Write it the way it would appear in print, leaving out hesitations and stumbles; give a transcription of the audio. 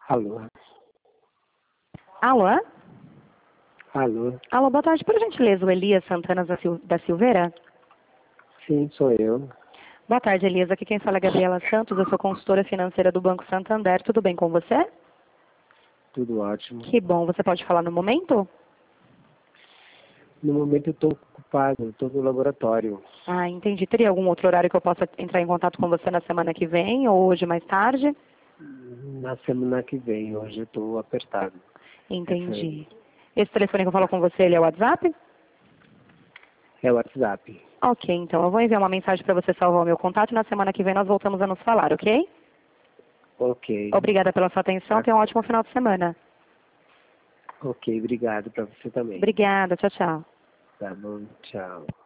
Alô? Alô? Alô? Alô, boa tarde. Por gentileza, o Elias Santana da Silveira? Sim, sou eu. Boa tarde, Elias. Aqui quem fala é Gabriela Santos. Eu sou consultora financeira do Banco Santander. Tudo bem com você? Tudo ótimo. Que bom. Você pode falar no momento? No momento eu estou ocupado, estou no laboratório. Ah, entendi. Teria algum outro horário que eu possa entrar em contato com você na semana que vem ou hoje mais tarde? Na semana que vem, hoje eu estou apertado. Entendi. Esse telefone que eu falo com você, ele é o WhatsApp? É o WhatsApp. Ok, então eu vou enviar uma mensagem para você salvar o meu contato e na semana que vem nós voltamos a nos falar, ok? Ok. Obrigada pela sua atenção. Tenha um ótimo final de semana. Ok, obrigado para você também. Obrigada. Tchau, tchau. Tá bom, tchau.